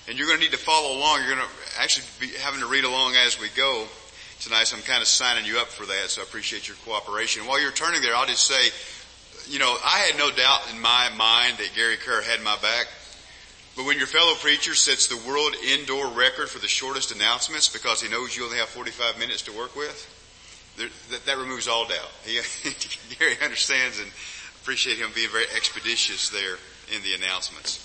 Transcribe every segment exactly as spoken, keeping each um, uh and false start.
And you're going to need to follow along. You're going to actually be having to read along as we go tonight, so I'm kind of signing you up for that, so I appreciate your cooperation. And while you're turning there, I'll just say, you know, I had no doubt in my mind that Gary Kerr had my back. But when your fellow preacher sets the world indoor record for the shortest announcements because he knows you only have forty-five minutes to work with, there, that, that removes all doubt. He, Gary understands, and appreciate him being very expeditious there in the announcements.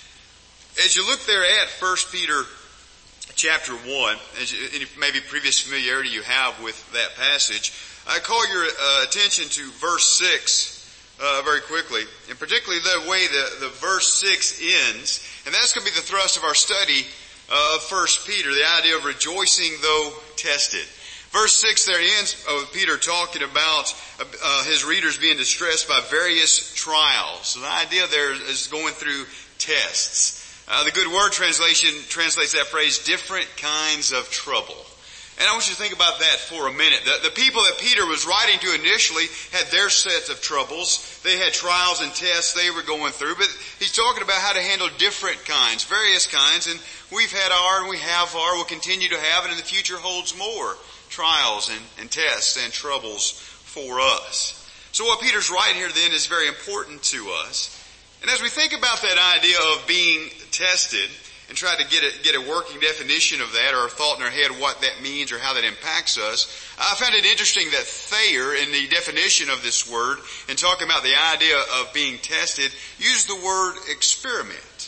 As you look there at First Peter chapter one, as you, any maybe previous familiarity you have with that passage, I call your uh, attention to verse six uh, very quickly, and particularly the way the, the verse six ends. And that's going to be the thrust of our study uh, of First Peter, the idea of rejoicing though tested. Verse six there ends of Peter talking about uh, his readers being distressed by various trials. So the idea there is going through tests. Uh, the Good Word translation translates that phrase, different kinds of trouble. And I want you to think about that for a minute. The, the people that Peter was writing to initially had their sets of troubles. They had trials and tests they were going through, but he's talking about how to handle different kinds, various kinds, and we've had our, and we have our, we'll continue to have, and in the future holds more trials and, and tests and troubles for us. So what Peter's writing here then is very important to us. And as we think about that idea of being tested, and try to get a, get a working definition of that, or a thought in our head what that means or how that impacts us, I found it interesting that Thayer, in the definition of this word, in talking about the idea of being tested, used the word experiment.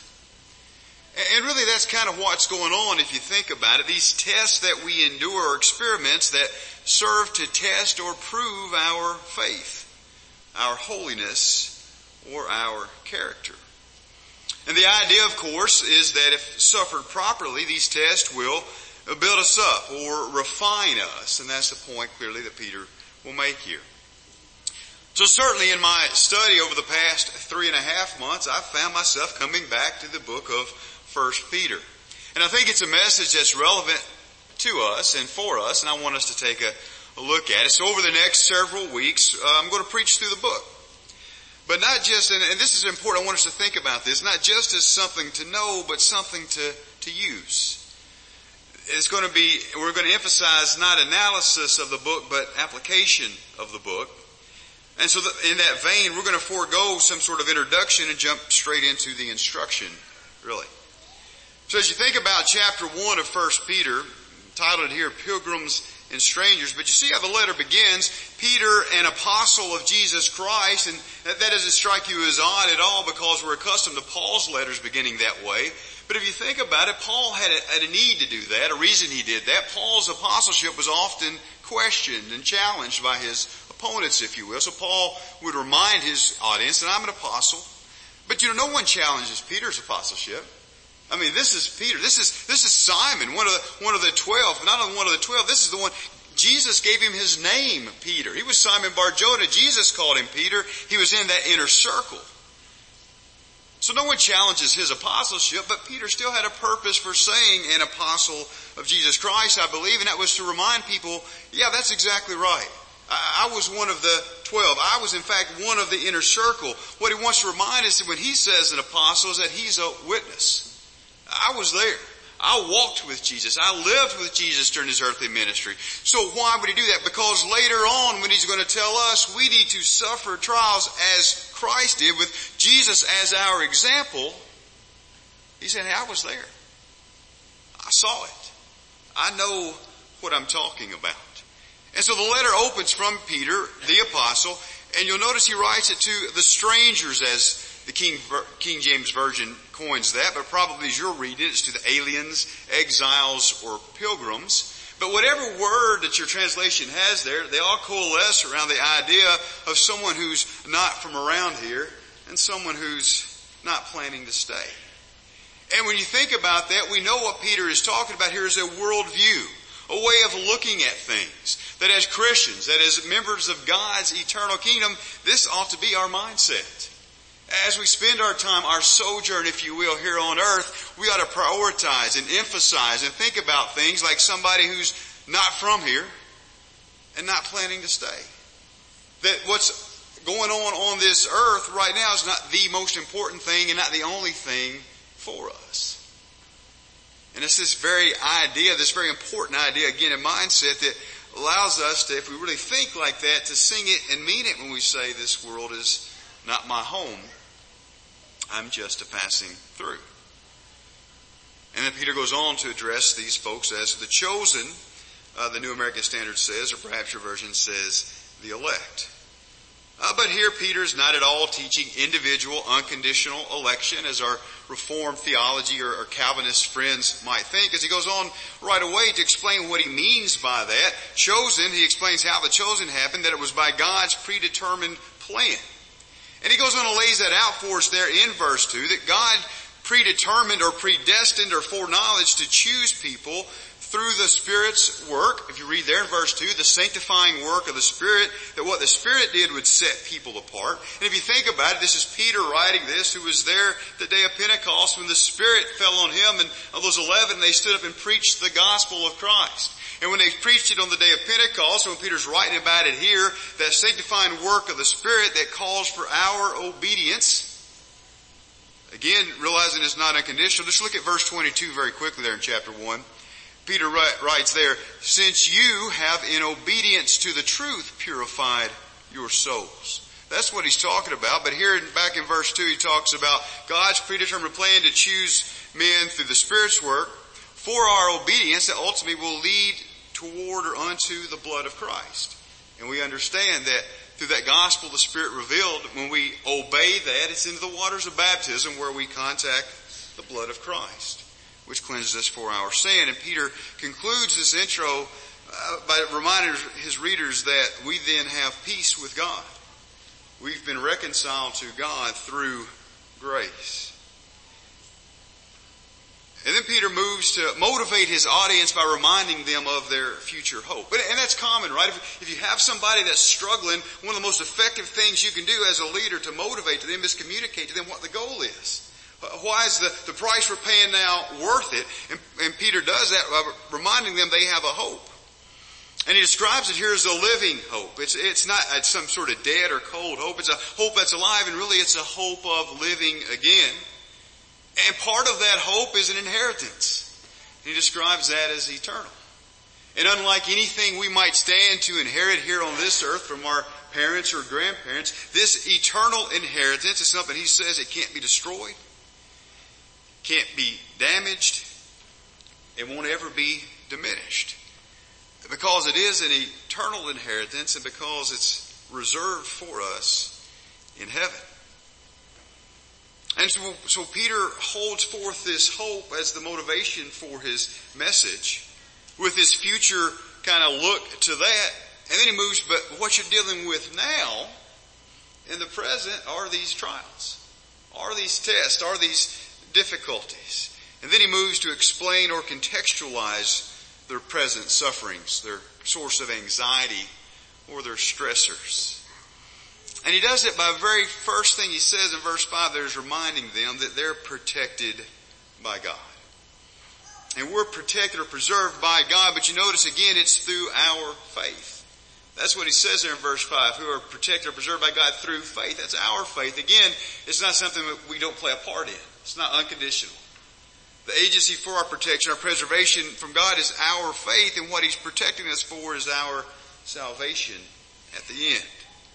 And really that's kind of what's going on if you think about it. These tests that we endure are experiments that serve to test or prove our faith, our holiness, or our character. And the idea, of course, is that if suffered properly, these tests will build us up or refine us. And that's the point clearly that Peter will make here. So certainly in my study over the past three and a half months, I've found myself coming back to the book of First Peter. And I think it's a message that's relevant to us and for us, and I want us to take a, a look at it. So over the next several weeks, uh, I'm going to preach through the book. But not just, and, and this is important, I want us to think about this, not just as something to know, but something to, to use. It's going to be, we're going to emphasize not analysis of the book, but application of the book. And so the, in that vein, we're going to forego some sort of introduction and jump straight into the instruction, really. So as you think about chapter one of First Peter, titled here, Pilgrims and Strangers, but you see how the letter begins, Peter, an apostle of Jesus Christ, and that, that doesn't strike you as odd at all because we're accustomed to Paul's letters beginning that way. But if you think about it, Paul had a, had a need to do that, a reason he did that. Paul's apostleship was often questioned and challenged by his opponents, if you will. So Paul would remind his audience that I'm an apostle. But you know, no one challenges Peter's apostleship. I mean, this is Peter. This is, this is Simon, one of the, one of the twelve. Not only one of the twelve, this is the one, Jesus gave him his name, Peter. He was Simon Bar-Jonah. Jesus called him Peter. He was in that inner circle. So no one challenges his apostleship, but Peter still had a purpose for saying an apostle of Jesus Christ, I believe, and that was to remind people, yeah, that's exactly right. I, I was one of the twelve. I was in fact one of the inner circle. What he wants to remind us when he says an apostle is that he's a witness. I was there. I walked with Jesus. I lived with Jesus during his earthly ministry. So why would he do that? Because later on when he's going to tell us we need to suffer trials as Christ did with Jesus as our example, he said, hey, I was there. I saw it. I know what I'm talking about. And so the letter opens from Peter, the apostle, and you'll notice he writes it to the strangers, as the King, King James Version coins that, but probably as you're reading it, it's to the aliens, exiles, or pilgrims. But whatever word that your translation has there, they all coalesce around the idea of someone who's not from around here and someone who's not planning to stay. And when you think about that, we know what Peter is talking about here is a worldview, a way of looking at things. That as Christians, that as members of God's eternal kingdom, this ought to be our mindset. As we spend our time, our sojourn, if you will, here on earth, we ought to prioritize and emphasize and think about things like somebody who's not from here and not planning to stay. That what's going on on this earth right now is not the most important thing and not the only thing for us. And it's this very idea, this very important idea, again, a mindset that allows us to, if we really think like that, to sing it and mean it when we say this world is not my home. I'm just a passing through. And then Peter goes on to address these folks as the chosen, uh, the New American Standard says, or perhaps your version says, the elect. Uh, but here Peter is not at all teaching individual unconditional election as our Reformed theology or, or Calvinist friends might think, as he goes on right away to explain what he means by that. Chosen, he explains how the chosen happened, that it was by God's predetermined plan. And he goes on and lays that out for us there in verse two, that God predetermined or predestined or foreknowledge to choose people through the Spirit's work. If you read there in verse two, the sanctifying work of the Spirit, that what the Spirit did would set people apart. And if you think about it, this is Peter writing this, who was there the day of Pentecost when the Spirit fell on him, and of those eleven, they stood up and preached the gospel of Christ. And when they preached it on the day of Pentecost, when Peter's writing about it here, that sanctifying work of the Spirit that calls for our obedience, again, realizing it's not unconditional, just look at verse twenty-two very quickly there in chapter one. Peter writes there, since you have in obedience to the truth purified your souls. That's what he's talking about. But here back in verse two, he talks about God's predetermined plan to choose men through the Spirit's work for our obedience that ultimately will lead toward or unto the blood of Christ. And we understand that through that gospel the Spirit revealed, when we obey that, it's into the waters of baptism where we contact the blood of Christ, which cleanses us for our sin. And Peter concludes this intro uh, by reminding his readers that we then have peace with God. We've been reconciled to God through grace. And then Peter moves to motivate his audience by reminding them of their future hope. And that's common, right? If, if you have somebody that's struggling, one of the most effective things you can do as a leader to motivate to them is communicate to them what the goal is. Why is the, the price we're paying now worth it? And, and Peter does that by reminding them they have a hope. And he describes it here as a living hope. It's, it's not it's some sort of dead or cold hope. It's a hope that's alive, and really it's a hope of living again. And part of that hope is an inheritance. He describes that as eternal. And unlike anything we might stand to inherit here on this earth from our parents or grandparents, this eternal inheritance is something he says it can't be destroyed, can't be damaged, it won't ever be diminished. Because it is an eternal inheritance and because it's reserved for us in heaven. And so, so Peter holds forth this hope as the motivation for his message with his future kind of look to that. And then he moves, but what you're dealing with now in the present are these trials, are these tests, are these difficulties. And then he moves to explain or contextualize their present sufferings, their source of anxiety, or their stressors. And he does it by the very first thing he says in verse five, there's reminding them that they're protected by God. And we're protected or preserved by God, but you notice again, it's through our faith. That's what he says there in verse five, who are protected or preserved by God through faith. That's our faith. Again, it's not something that we don't play a part in. It's not unconditional. The agency for our protection, our preservation from God is our faith, and what he's protecting us for is our salvation at the end.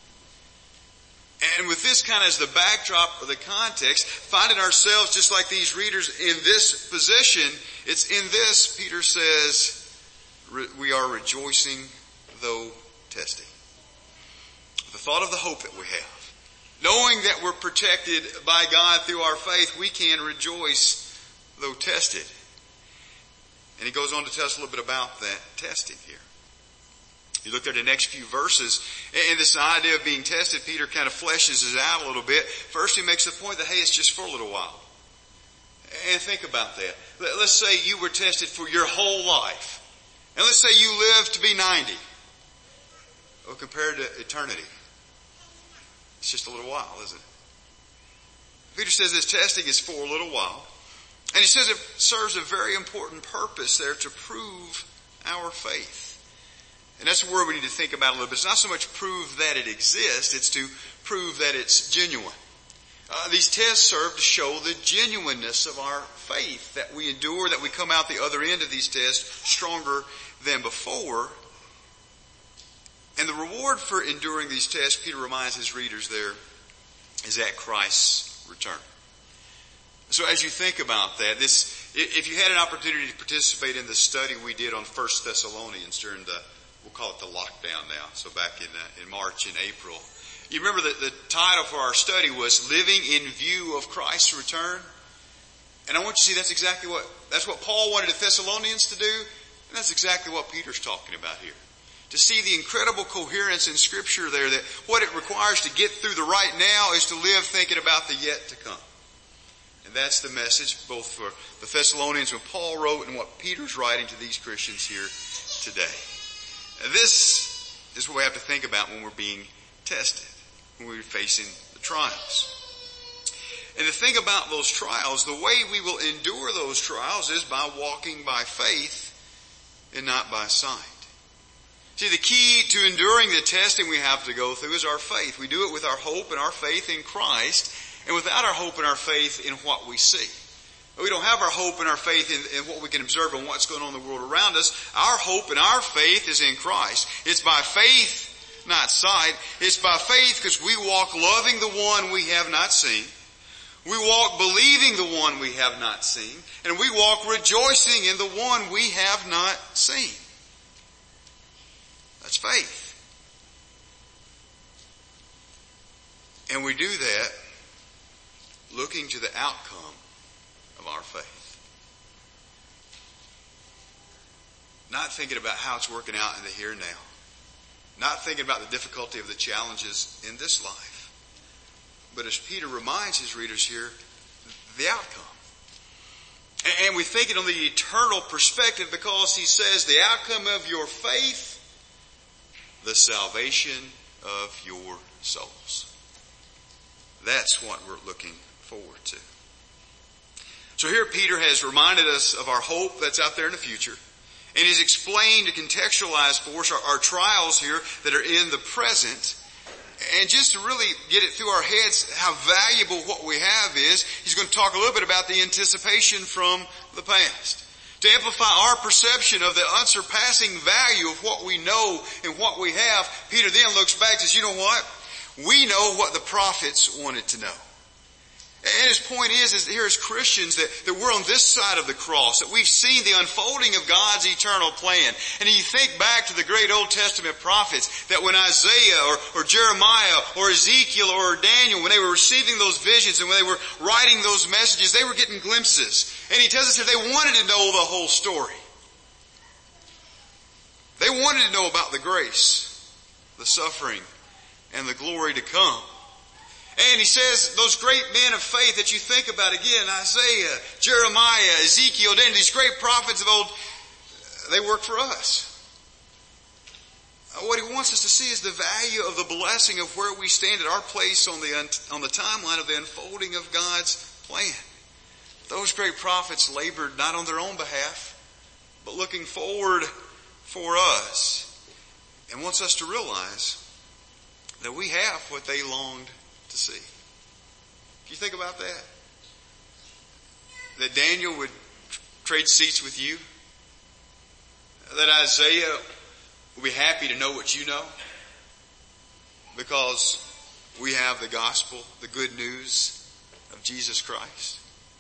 And with this kind of as the backdrop or the context, finding ourselves just like these readers in this position, it's in this, Peter says, we are rejoicing though testing. The thought of the hope that we have. Knowing that we're protected by God through our faith, we can rejoice though tested. And he goes on to tell us a little bit about that testing here. You look at the next few verses, and this idea of being tested, Peter kind of fleshes it out a little bit. First he makes the point that, hey, it's just for a little while. And think about that. Let's say you were tested for your whole life. And let's say you live to be ninety. Well, compared to eternity, it's just a little while, isn't it? Peter says this testing is for a little while. And he says it serves a very important purpose there to prove our faith. And that's the word we need to think about a little bit. It's not so much prove that it exists, it's to prove that it's genuine. Uh, these tests serve to show the genuineness of our faith, that we endure, that we come out the other end of these tests stronger than before. And the reward for enduring these tests, Peter reminds his readers there, is at Christ's return. So as you think about that, this, if you had an opportunity to participate in the study we did on First Thessalonians during the, we'll call it the lockdown now, so back in uh, in March and April, you remember that the title for our study was Living in View of Christ's Return? And I want you to see that's exactly what, that's what Paul wanted the Thessalonians to do, and that's exactly what Peter's talking about here. To see the incredible coherence in Scripture there, that what it requires to get through the right now is to live thinking about the yet to come. And that's the message both for the Thessalonians when Paul wrote and what Peter's writing to these Christians here today. And this is what we have to think about when we're being tested, when we're facing the trials. And the thing about those trials, the way we will endure those trials is by walking by faith and not by sight. See, the key to enduring the testing we have to go through is our faith. We do it with our hope and our faith in Christ, and without our hope and our faith in what we see. We don't have our hope and our faith in, in what we can observe and what's going on in the world around us. Our hope and our faith is in Christ. It's by faith, not sight. It's by faith because we walk loving the one we have not seen. We walk believing the one we have not seen. And we walk rejoicing in the one we have not seen. That's faith. And we do that looking to the outcome of our faith. Not thinking about how it's working out in the here and now. Not thinking about the difficulty of the challenges in this life. But as Peter reminds his readers here, the outcome. And we think it on the eternal perspective because he says the outcome of your faith, the salvation of your souls. That's what we're looking forward to. So here Peter has reminded us of our hope that's out there in the future. And he's explained to contextualize for us our, our trials here that are in the present. And just to really get it through our heads how valuable what we have is, he's going to talk a little bit about the anticipation from the past. To amplify our perception of the unsurpassing value of what we know and what we have, Peter then looks back and says, you know what? We know what the prophets wanted to know. And his point is, is here as Christians that, that we're on this side of the cross, that we've seen the unfolding of God's eternal plan. And you think back to the great Old Testament prophets, that when Isaiah or, or Jeremiah or Ezekiel or Daniel, when they were receiving those visions and when they were writing those messages, they were getting glimpses. And he tells us that they wanted to know the whole story. They wanted to know about the grace, the suffering, and the glory to come. And he says those great men of faith that you think about again, Isaiah, Jeremiah, Ezekiel, Daniel, these great prophets of old, they work for us. What he wants us to see is the value of the blessing of where we stand at our place on the on the timeline of the unfolding of God's plan. Those great prophets labored not on their own behalf, but looking forward for us, and wants us to realize that we have what they longed to see. Can you think about that? That Daniel would trade seats with you? That Isaiah would be happy to know what you know? Because we have the gospel, the good news of Jesus Christ.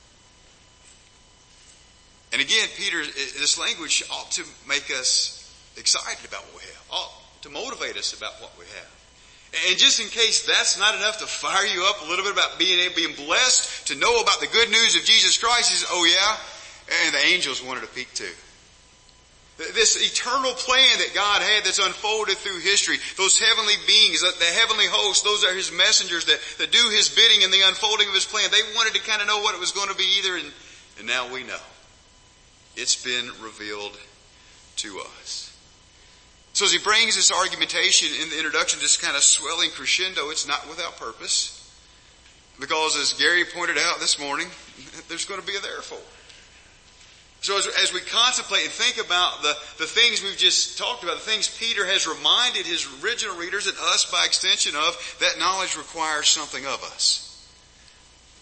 And again, Peter, this language ought to make us excited about what we have, ought to motivate us about what we have. And just in case that's not enough to fire you up a little bit about being being blessed to know about the good news of Jesus Christ, he says, oh yeah, and the angels wanted a peek too. This eternal plan that God had that's unfolded through history, those heavenly beings, the heavenly hosts, those are his messengers that, that do his bidding in the unfolding of his plan. They wanted to kind of know what it was going to be either, and, and now we know. It's been revealed to us. So as he brings this argumentation in the introduction, just kind of swelling crescendo, it's not without purpose. Because as Gary pointed out this morning, there's going to be a therefore. So as, as we contemplate and think about the, the things we've just talked about, the things Peter has reminded his original readers and us by extension of, that knowledge requires something of us.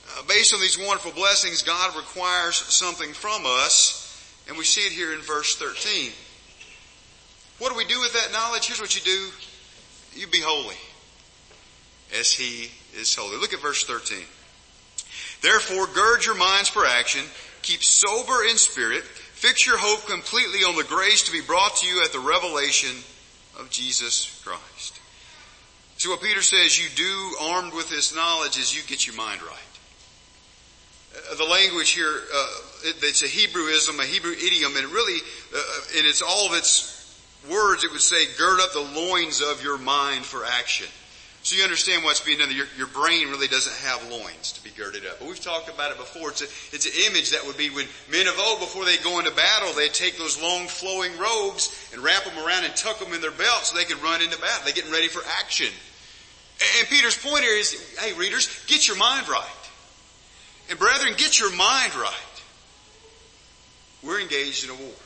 uh, based on these wonderful blessings, God requires something from us. And we see it here in verse thirteen. What do we do with that knowledge? Here's what you do. You be holy as He is holy. Look at verse thirteen. Therefore, gird your minds for action. Keep sober in spirit. Fix your hope completely on the grace to be brought to you at the revelation of Jesus Christ. So what Peter says you do, armed with this knowledge, is you get your mind right. Uh, the language here, uh, it, it's a Hebrewism, a Hebrew idiom, and it really, uh, in its all of its words, it would say, gird up the loins of your mind for action. So you understand what's being done. Your, your brain really doesn't have loins to be girded up. But we've talked about it before. It's, a, it's an image that would be when men of old, before they go into battle, they'd take those long flowing robes and wrap them around and tuck them in their belt so they could run into battle. They're getting ready for action. And Peter's point here is, hey readers, get your mind right. And brethren, get your mind right. We're engaged in a war.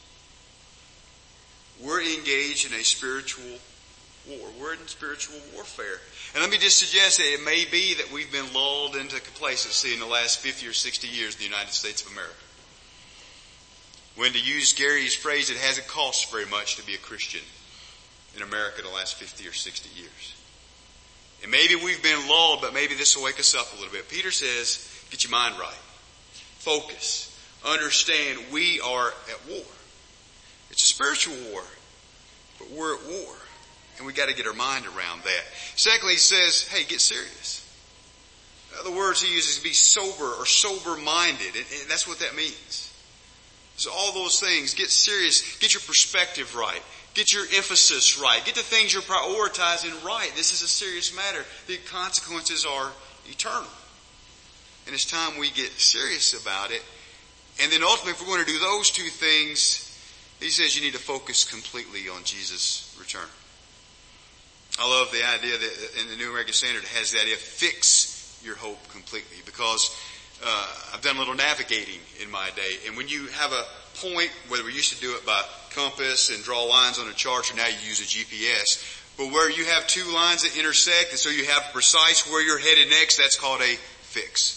We're engaged in a spiritual war. We're in spiritual warfare. And let me just suggest that it may be that we've been lulled into complacency in the last fifty or sixty years in the United States of America. When, to use Gary's phrase, it hasn't cost very much to be a Christian in America in the last fifty or sixty years. And maybe we've been lulled, but maybe this will wake us up a little bit. Peter says, get your mind right. Focus. Understand we are at war. It's a spiritual war, but we're at war. And we got to get our mind around that. Secondly, he says, hey, get serious. The words he uses, be sober or sober-minded. And, and that's what that means. So all those things, get serious, get your perspective right, get your emphasis right, get the things you're prioritizing right. This is a serious matter. The consequences are eternal. And it's time we get serious about it. And then ultimately, if we're going to do those two things, he says you need to focus completely on Jesus' return. I love the idea that in the New American Standard it has the idea of fix your hope completely, because uh, I've done a little navigating in my day, and when you have a point, whether we used to do it by compass and draw lines on a chart, or now you use a G P S, but where you have two lines that intersect, and so you have precise where you're headed next, that's called a fix.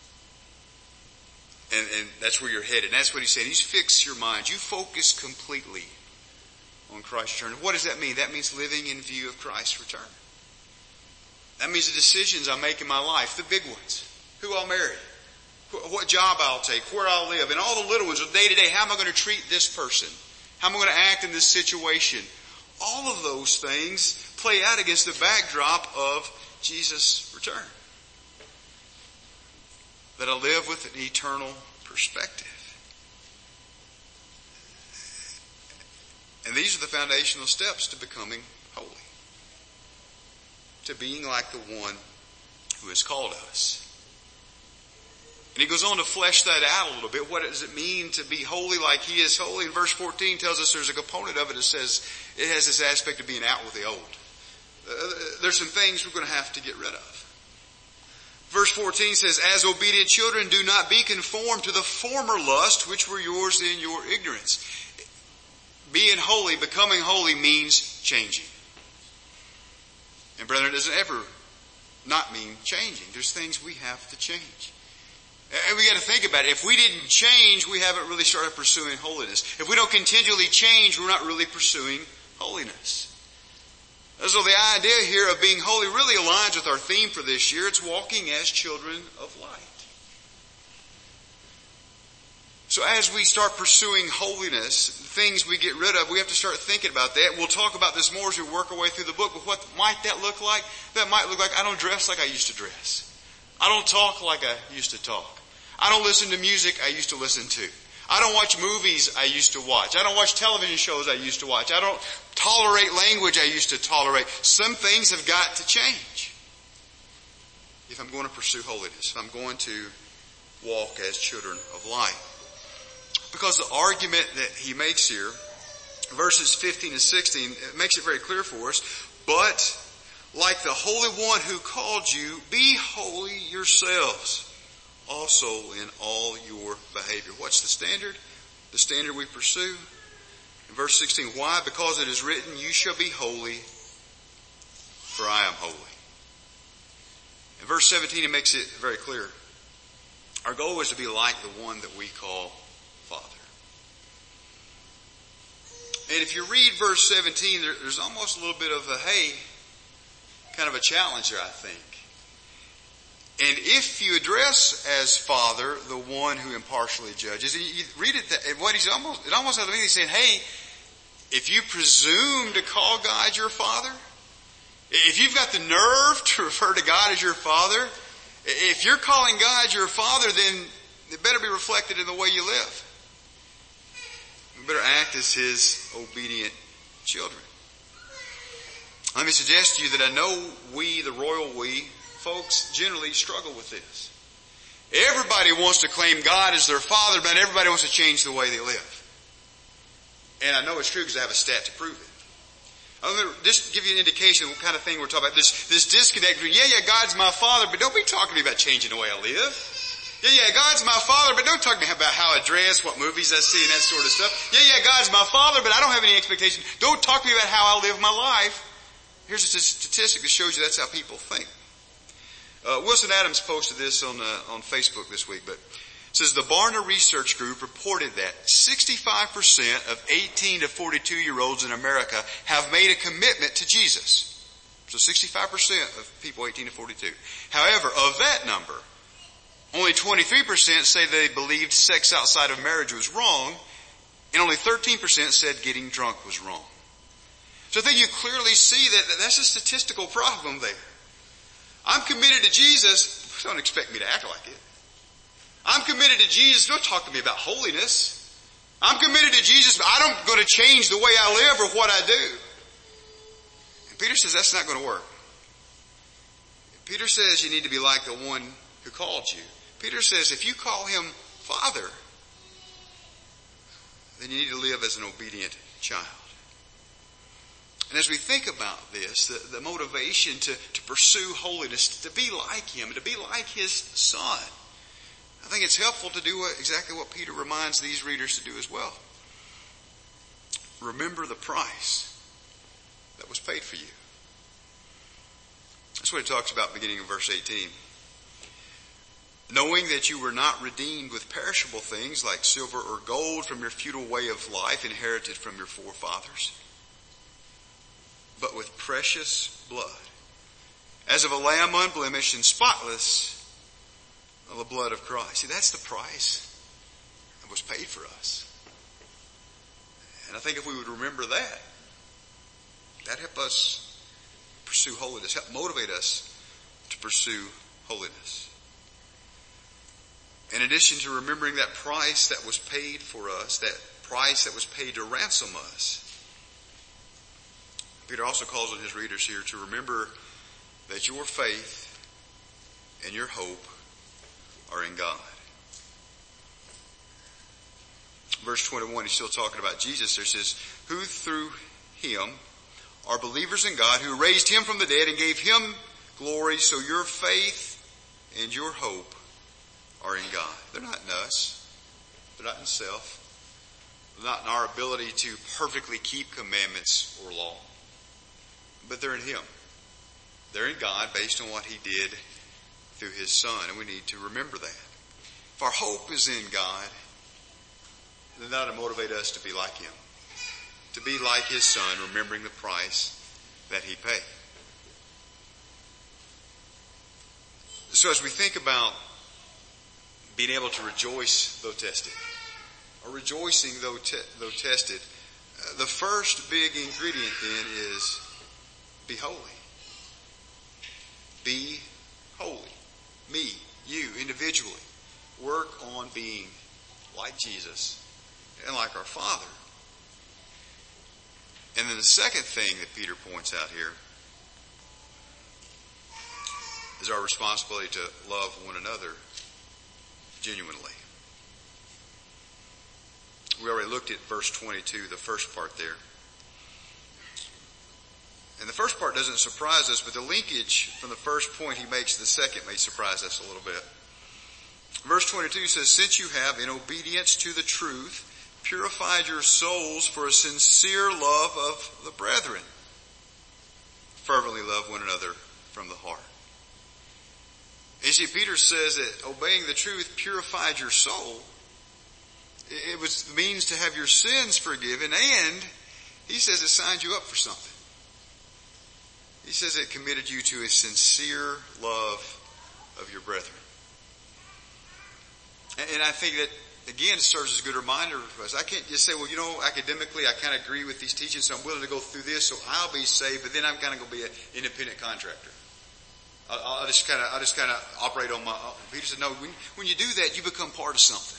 And, and that's where you're headed. And that's what he's saying. You fix your mind. You focus completely on Christ's return. What does that mean? That means living in view of Christ's return. That means the decisions I make in my life, the big ones, who I'll marry, what job I'll take, where I'll live, and all the little ones, day to day, how am I going to treat this person? How am I going to act in this situation? All of those things play out against the backdrop of Jesus' return. That I live with an eternal perspective. And these are the foundational steps to becoming holy. To being like the one who has called us. And he goes on to flesh that out a little bit. What does it mean to be holy like he is holy? And verse fourteen tells us there's a component of it that says it has this aspect of being out with the old. Uh, there's some things we're going to have to get rid of. Verse fourteen says, as obedient children, do not be conformed to the former lust which were yours in your ignorance. Being holy, becoming holy means changing. And brethren, it doesn't ever not mean changing. There's things we have to change. And we got to think about it. If we didn't change, we haven't really started pursuing holiness. If we don't continually change, we're not really pursuing holiness. So the idea here of being holy really aligns with our theme for this year. It's walking as children of light. So as we start pursuing holiness, things we get rid of, we have to start thinking about that. We'll talk about this more as we work our way through the book, but what might that look like? That might look like I don't dress like I used to dress. I don't talk like I used to talk. I don't listen to music I used to listen to. I don't watch movies I used to watch. I don't watch television shows I used to watch. I don't tolerate language I used to tolerate. Some things have got to change if I'm going to pursue holiness, if I'm going to walk as children of light. Because the argument that he makes here, verses fifteen and sixteen, it makes it very clear for us. But like the Holy One who called you, be holy yourselves also in all your behavior. What's the standard? The standard we pursue. In verse sixteen, why? Because it is written, you shall be holy, for I am holy. In verse seventeen, it makes it very clear. Our goal is to be like the one that we call Father. And if you read verse seventeen, there, there's almost a little bit of a, hey, kind of a challenge there, I think. And if you address as Father the one who impartially judges, and you read it, that, and what he's almost, it almost has to mean he's saying, hey, if you presume to call God your Father, if you've got the nerve to refer to God as your Father, if you're calling God your Father, then it better be reflected in the way you live. You better act as His obedient children. Let me suggest to you that I know we, the royal we, folks generally struggle with this. Everybody wants to claim God as their Father, but everybody wants to change the way they live. And I know it's true because I have a stat to prove it. I'm going to just give you an indication of what kind of thing we're talking about. This, this disconnect between, yeah, yeah, God's my Father, but don't be talking to me about changing the way I live. Yeah, yeah, God's my Father, but don't talk to me about how I dress, what movies I see, and that sort of stuff. Yeah, yeah, God's my Father, but I don't have any expectation. Don't talk to me about how I live my life. Here's a statistic that shows you that's how people think. Uh, Wilson Adams posted this on uh, on Facebook this week, but it says the Barna Research Group reported that sixty-five percent of eighteen to forty-two year olds in America have made a commitment to Jesus. So sixty-five percent of people eighteen to forty-two. However, of that number, only twenty-three percent say they believed sex outside of marriage was wrong, and only thirteen percent said getting drunk was wrong. So I think you clearly see that that's a statistical problem there. I'm committed to Jesus, don't expect me to act like it. I'm committed to Jesus, don't talk to me about holiness. I'm committed to Jesus, but I'm not going to change the way I live or what I do. And Peter says that's not going to work. Peter says you need to be like the one who called you. Peter says if you call Him Father, then you need to live as an obedient child. And as we think about this, the, the motivation to, to pursue holiness, to be like Him, to be like His Son, I think it's helpful to do what, exactly what Peter reminds these readers to do as well. Remember the price that was paid for you. That's what it talks about beginning in verse eighteen. Knowing that you were not redeemed with perishable things like silver or gold from your futile way of life inherited from your forefathers, but with precious blood, as of a lamb unblemished and spotless, of the blood of Christ. See, that's the price that was paid for us. And I think if we would remember that, that'd help us pursue holiness, help motivate us to pursue holiness. In addition to remembering that price that was paid for us, that price that was paid to ransom us, Peter also calls on his readers here to remember that your faith and your hope are in God. Verse twenty-one, he's still talking about Jesus. There says, who through Him are believers in God, who raised Him from the dead and gave Him glory, so your faith and your hope are in God. They're not in us. They're not in self. They're not in our ability to perfectly keep commandments or law. But they're in Him. They're in God based on what He did through His Son. And we need to remember that. If our hope is in God, then that will motivate us to be like Him. To be like His Son, remembering the price that He paid. So as we think about being able to rejoice though tested, or rejoicing though, te- though tested, uh, the first big ingredient then is be holy. Be holy. Me, you, individually, work on being like Jesus and like our Father. And then the second thing that Peter points out here is our responsibility to love one another genuinely. We already looked at verse twenty-two, the first part there. And the first part doesn't surprise us, but the linkage from the first point he makes to the second may surprise us a little bit. Verse twenty-two says, since you have, in obedience to the truth, purified your souls for a sincere love of the brethren, fervently love one another from the heart. You see, Peter says that obeying the truth purified your soul. It was the means to have your sins forgiven, and he says it signed you up for something. He says it committed you to a sincere love of your brethren. And I think that, again, it serves as a good reminder for us. I can't just say, well, you know, academically I kind of agree with these teachings, so I'm willing to go through this, so I'll be saved, but then I'm kind of going to be an independent contractor. I'll, I'll just kind of, I'll just kind of operate on my own. Peter said, no, when, when you do that, you become part of something.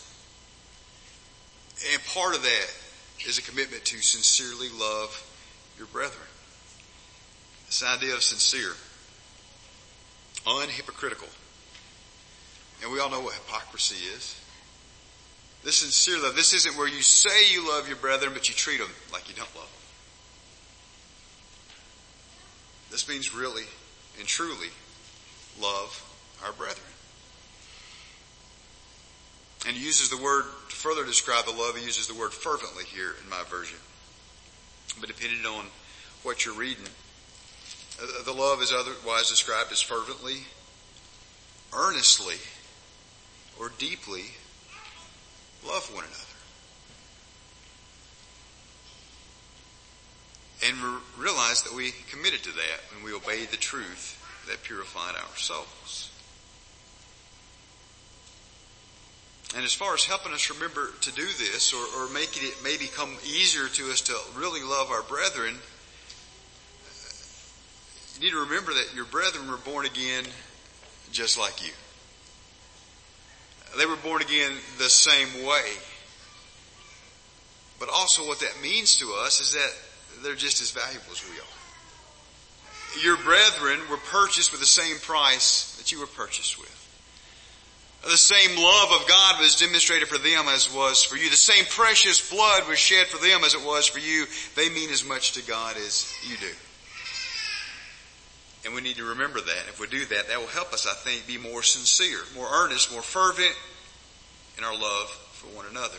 And part of that is a commitment to sincerely love your brethren. This idea of sincere, unhypocritical. And we all know what hypocrisy is. This sincere love, this isn't where you say you love your brethren, but you treat them like you don't love them. This means really and truly love our brethren. And he uses the word, to further describe the love, he uses the word fervently here in my version. But depending on what you're reading, the love is otherwise described as fervently, earnestly, or deeply love one another. And we realize that we committed to that when we obeyed the truth that purified our souls. And as far as helping us remember to do this, or, or making it maybe come easier to us to really love our brethren, you need to remember that your brethren were born again just like you. They were born again the same way. But also what that means to us is that they're just as valuable as we are. Your brethren were purchased with the same price that you were purchased with. The same love of God was demonstrated for them as was for you. The same precious blood was shed for them as it was for you. They mean as much to God as you do. And we need to remember that. If we do that, that will help us, I think, be more sincere, more earnest, more fervent in our love for one another.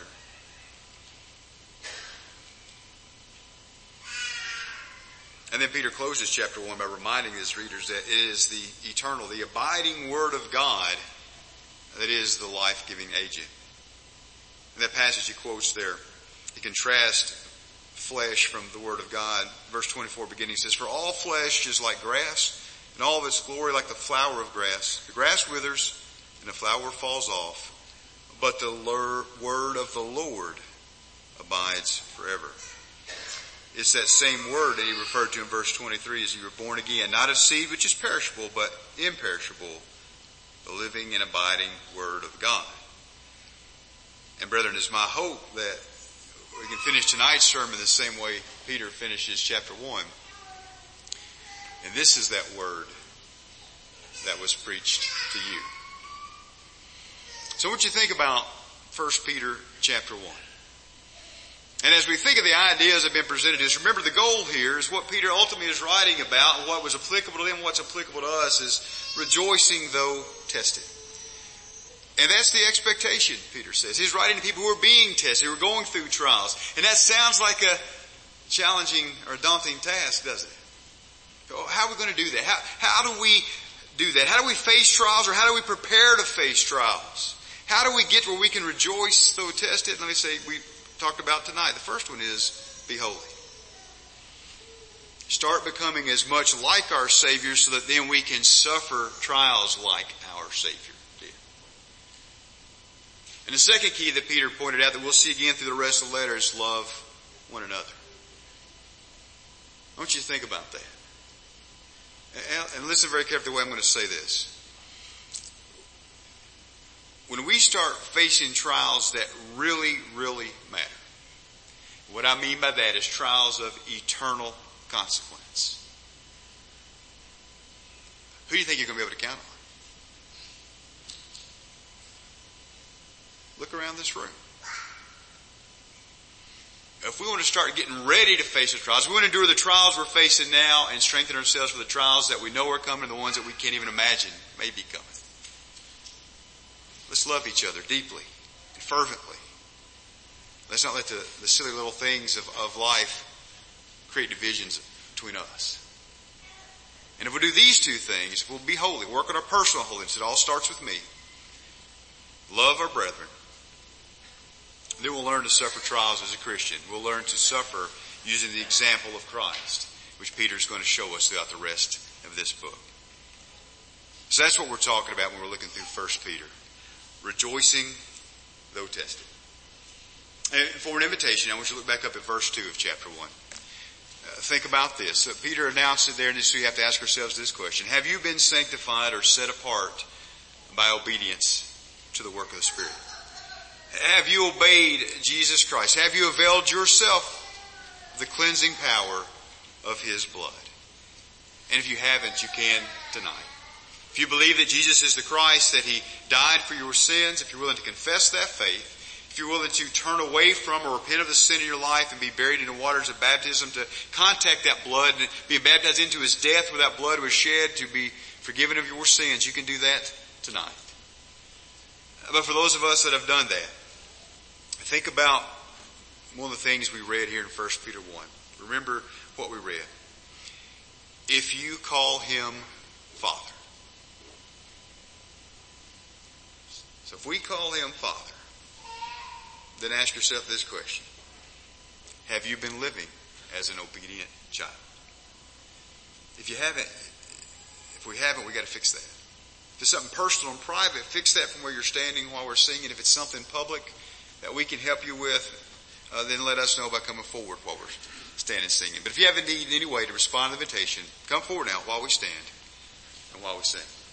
And then Peter closes chapter one by reminding his readers that it is the eternal, the abiding Word of God that is the life-giving agent. In that passage he quotes there, he contrasts flesh from the Word of God. Verse twenty-four beginning says, "For all flesh is like grass, and all of its glory like the flower of grass. The grass withers, and the flower falls off, but the word of the Lord abides forever." It's that same word that he referred to in verse twenty-three as you were born again, not of seed which is perishable, but imperishable, the living and abiding Word of God. And brethren, it's my hope that we can finish tonight's sermon the same way Peter finishes chapter one. And this is that word that was preached to you. So I want you to think about First Peter chapter one. And as we think of the ideas that have been presented to us, remember the goal here is what Peter ultimately is writing about, and what was applicable to them, what's applicable to us is rejoicing though tested. And that's the expectation, Peter says. He's writing to people who are being tested, who are going through trials. And that sounds like a challenging or daunting task, doesn't it? How are we going to do that? How, how do we do that? How do we face trials, or how do we prepare to face trials? How do we get where we can rejoice though tested? Let me say, we talked about tonight. The first one is be holy. Start becoming as much like our Savior so that then we can suffer trials like our Savior did. And the second key that Peter pointed out that we'll see again through the rest of the letter is love one another. I want you to think about that. And listen very carefully the way I'm going to say this. When we start facing trials that really, really matter, what I mean by that is trials of eternal consequence. Who do you think you're going to be able to count on? Look around this room. If we want to start getting ready to face the trials, if we want to endure the trials we're facing now and strengthen ourselves for the trials that we know are coming and the ones that we can't even imagine may be coming. Let's love each other deeply and fervently. Let's not let the, the silly little things of, of life create divisions between us. And if we do these two things, if we'll be holy, work on our personal holiness, it all starts with me. Love our brethren. Then we'll learn to suffer trials as a Christian. We'll learn to suffer using the example of Christ, which Peter's going to show us throughout the rest of this book. So that's what we're talking about when we're looking through First Peter. Rejoicing, though tested. And for an invitation, I want you to look back up at verse two of chapter one. Uh, think about this. Uh, Peter announced it there, and so we have to ask ourselves this question. Have you been sanctified or set apart by obedience to the work of the Spirit? Have you obeyed Jesus Christ? Have you availed yourself of the cleansing power of His blood? And if you haven't, you can tonight. If you believe that Jesus is the Christ, that He died for your sins, if you're willing to confess that faith, if you're willing to turn away from or repent of the sin in your life and be buried in the waters of baptism, to contact that blood and be baptized into His death where that blood was shed to be forgiven of your sins, you can do that tonight. But for those of us that have done that, think about one of the things we read here in First Peter one. Remember what we read. If you call Him Father. So if we call Him Father, then ask yourself this question. Have you been living as an obedient child? If you haven't, if we haven't, we got to fix that. If it's something personal and private, fix that from where you're standing while we're singing. If it's something public that we can help you with, uh, then let us know by coming forward while we're standing singing. But if you have a need in any way to respond to the invitation, come forward now while we stand and while we sing.